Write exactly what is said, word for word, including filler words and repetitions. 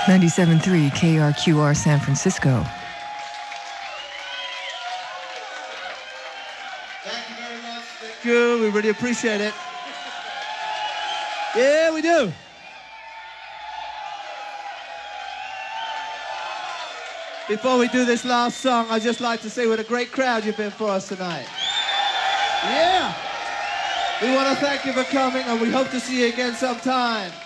ninety-seven point three K R Q R San Francisco. Thank you very much. Thank you. We really appreciate it. Yeah, we do. Before we do this last song, I'd just like to say what a great crowd you've been for us tonight. Yeah. We want to thank you for coming, and we hope to see you again sometime.